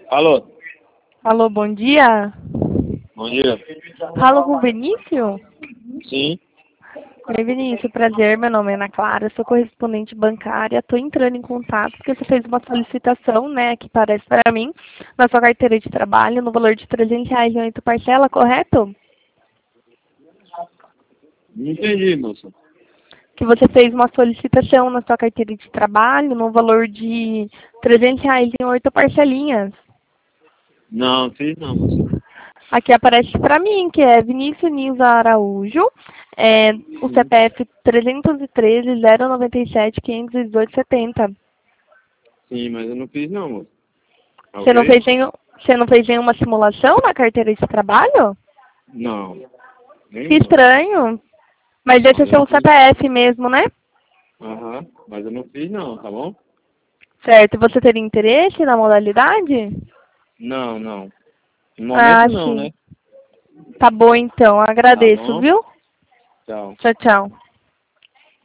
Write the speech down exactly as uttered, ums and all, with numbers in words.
Alô? Alô, bom dia. Bom dia. Falo com o Vinícius? Sim. Oi, Vinícius, prazer. Meu nome é Ana Clara, sou correspondente bancária. Estou entrando em contato porque você fez uma solicitação, né, que parece para mim, na sua carteira de trabalho, no valor de trezentos reais em oito parcelas, correto? Não entendi, moça. Que você fez uma solicitação na sua carteira de trabalho no valor de trezentos reais em oito parcelinhas. Não, fiz não, moça. Aqui aparece para mim, que é Vinícius Nilza Araújo, é, o Sim. C P F trezentos e treze, zero noventa e sete, quinhentos e dezoito, setenta. Sim, mas eu não fiz não, moça. Você não Ok? fez nenhum, você não fez nenhuma simulação na carteira de trabalho? Não. Que Nenhuma. estranho. Mas esse Mas é eu não seu fiz. C P F mesmo, né? Aham. Mas eu não fiz não, tá bom? Certo. E você teria interesse na modalidade? Não, não. No Ah, momento não, sim. né? Tá bom então. Tá Agradeço, bom? viu? Tchau. Tchau, tchau.